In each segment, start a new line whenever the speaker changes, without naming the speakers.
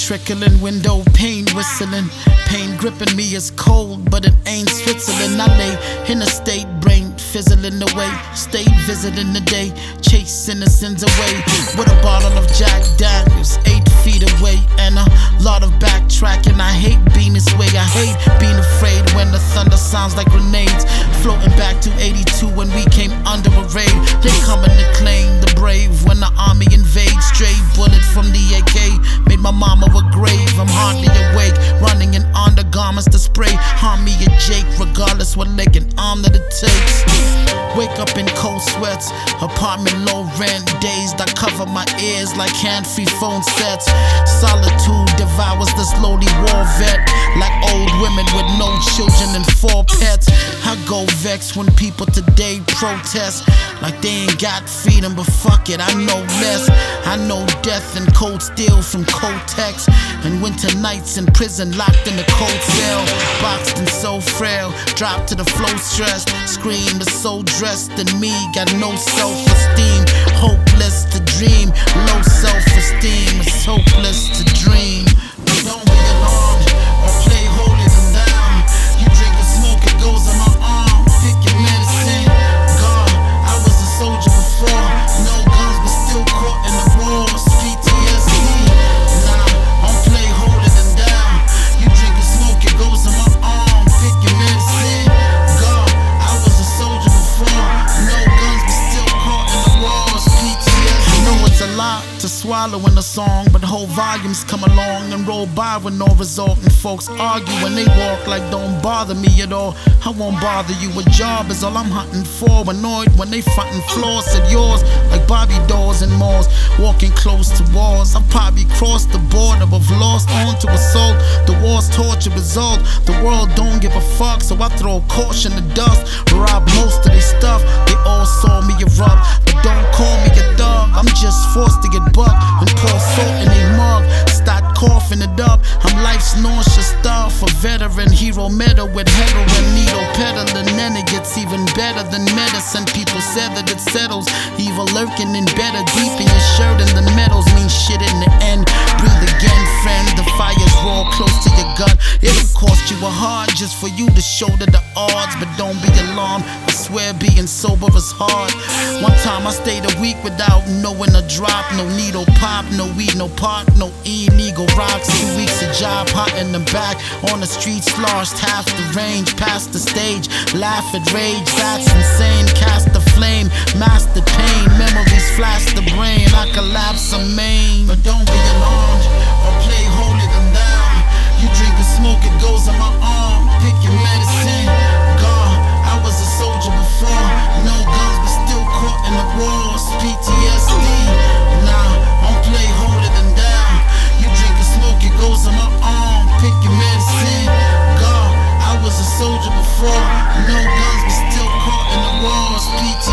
trickling, window pane whistling. Pain gripping me is cold, but it ain't Switzerland. I lay in a state, brain fizzling away. Stay visiting the day, chasing the sins away. With a bottle of Jack Daniels, 8 feet away, and a lot of backtracking. I hate being this way. I hate being afraid when the thunder sounds like grenades. Floating back to 82 when we came under a raid. They coming to claim the brave when the army invades. Stray bullet from the AK made my mama a grave. I'm hardly awake, running in undergarments to spray. Harm me a Jake, regardless what leg and arm that it takes. Wake up in cold sweats, apartment low rent. Dazed, I cover my ears like hand-free phone sets. Solitude devours the slowly war vet, like old women with no children and 4 pets. I go vexed when people today protest like they ain't got freedom, but fuck it, I know less. I know death and cold steel from Kotex, and winter nights in prison locked in a cold cell. Boxed and so frail, dropped to the flow stressed. Scream, the soul dressed in me, got no self-esteem. Hopeless to dream, low self-esteem. It's hopeless to dream. But don't be alarmed or play holier than thou. You drink and smoke, it goes on my arm. Pick your medicine. God, I was a soldier before. No guns, but still caught in the wars. PTSD. Nah, don't play holier than thou. You drink and smoke, it goes on my arm. Pick your medicine. God, I was a soldier before. No guns, but still caught in the wars. PTSD. I know it's a lot to swallow in a song, but whole volumes come along and roll by with no result. And folks argue when they walk like don't bother me at all. I won't bother you, a job is all I'm hunting for. Annoyed when they frontin' flaws at yours, like Bobby doors and malls. Walking close to walls, I've probably crossed the border of lost onto assault. The war's torture result, the world don't give a fuck, so I throw caution to dust. Rob most of their stuff, they all saw me erupt, but don't call me a thug. I'm just forced to get bucked and pour salt in a mug. Start coughing it up, I'm life's nauseous stuff. A veteran, hero medal with heroin, needle peddling, and it gets even better than medicine. People said that it settles, evil lurking in better. Deep in your shirt and the metals mean shit in the end. Breathe again, friend, the fire's raw, close to your gut. It'll cost you a heart just for you to shoulder the odds. But don't be alarmed, I swear being sober is hard. One time I stayed a week without knowing a drop. No needle pop, no weed, no pot, no illegal rocks. 2 weeks a job, hot in the back. On the street, sloshed half the range. Past the stage, laugh at rage, that's insane. Cast the flame, master pain. Memories flash the brain, I collapse a main. But don't be alarmed or play holier than thou. You drink and smoke, it goes on my arm. Pick your medicine. God, I was a soldier before. No guns, but still caught in the wars. PTSD. Nah, don't play holier than thou. You drink and smoke, it goes on my arm. Pick your medicine. God, I was a soldier before. No guns, but still caught in the wars.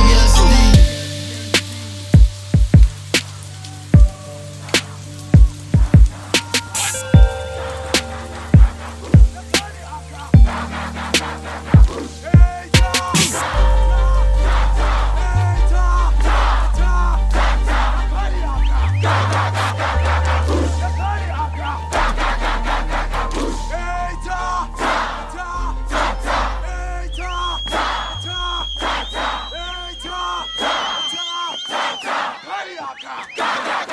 PTSD.
Carioca!